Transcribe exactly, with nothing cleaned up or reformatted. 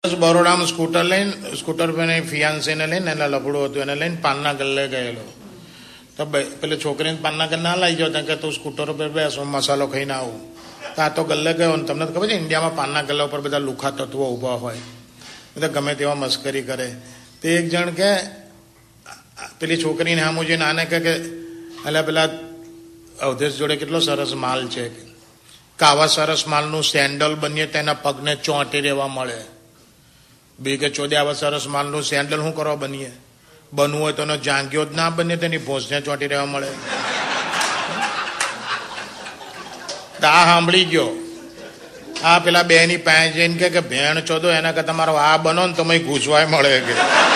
બરોડામાં scooter લઈને scooter પર ફિયાન્સીને લઈને એના લફડું હતું એને લઈને પાનના ગલ્લે ગયેલો તો પેલી છોકરીને પાનના ગલ્લે ના લઈ જાઓ કે તું સ્કૂટર પર બેસ મસાલો ખાઈને આવું તો આ તો ગલ્લે ગયો ને તમને ખબર છે ઇન્ડિયામાં પાનના ગલ્લા ઉપર બધા લુખા તત્વો ઊભા હોય બધા ગમે તેવા મસ્કરી કરે. તે એક જણ કે પેલી છોકરીને સામું જોઈને આને કહે કે એટલે પેલા અવધેશ જોડે કેટલો સરસ માલ છે કે આવા સરસ માલનું સેન્ડલ બનીએ તેના પગને ચોંટી રહેવા મળે. બે કે ચોદે આવા સરસ માલનું સેન્ડલ શું કરવા બનીએ? બનવું હોય તો એનો જાંગીઓ જ ના બને તેની ભોંસને ચોંટી રહેવા મળે. આ સાંભળી ગયો આ પેલા બે ની પાસે જઈને કે ભેણ ચોદો એના કરતા તમારો આ બનો ને તો ઘૂસવાય મળે કે